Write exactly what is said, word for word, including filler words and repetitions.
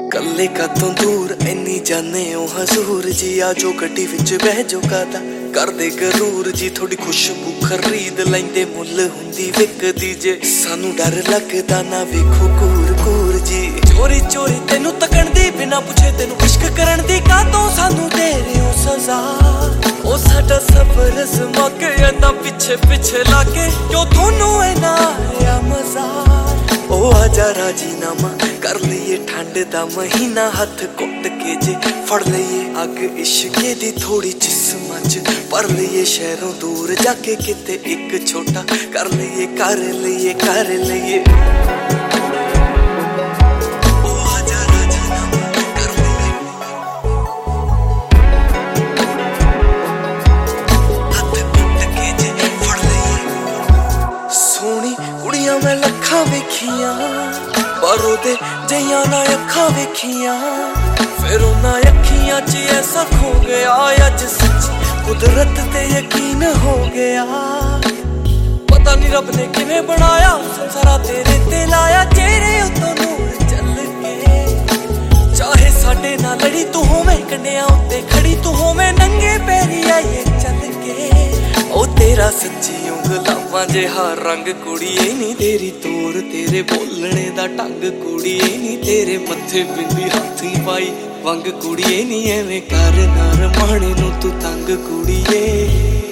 कल्ले कदों दूर इन्नी जाने ओ हजूर जी, आजो गड्डी विच बह जो कादा कर दे गरूर जी। थोड़ी खुशबू खरीद लैंदे मुल हुंदी विकदी जे, सानू डर लगदा ना वेखो कूर कूर जी। चोरी चोरी तेनू तकण दी, बिना पुछे तेनू इश्क करन दी, कातों सानू दे रहे हो सजा। ओ साडा सफर मुक जांदा पिछे पिछे लागे, क्यों थोनू इन्ना आया मजा। ओ आजा राजीनामा कर लईए ठंड दा महीना, हथ घुट के जे फड़ लईए अग इश्के दी थोड़ी जिस्मां च पर लईए। शहरों दूर जाके किते एक छोटा कर लईए कर लईए कर लईए। ओ आजा राजीनामा कर लईए, हथ घुट के जे फड़ लईए। सोहनी कुड़ियां मैं लखां वेखियां, पर ओदे जियां ना अखां वेखियां, फिर उन्हां अखियां च ऐसा खो गया अज सच्ची कुदरत ते यकीन हो गया। पता नहीं रब ने किवें बनाया संसारा तेरे ते लाया, चेहरे उत्तों नूर चल के। चाहे साडे नाल लड़ी तू होवें, कंडियां उत्ते खड़ी तू होवें, नंगे पैरी आईए चल के। ओ तेरा सच्ची गुलाबां जिहा रंग कुड़िए नी, तेरी तोर तेरे बोलने दा ढंग कुड़िए नी, तेरे मत्थे बिंदी हाथी पाई वंग कुड़िए नी। एवें कर ना रमाणे नू तू तंग कुड़िए।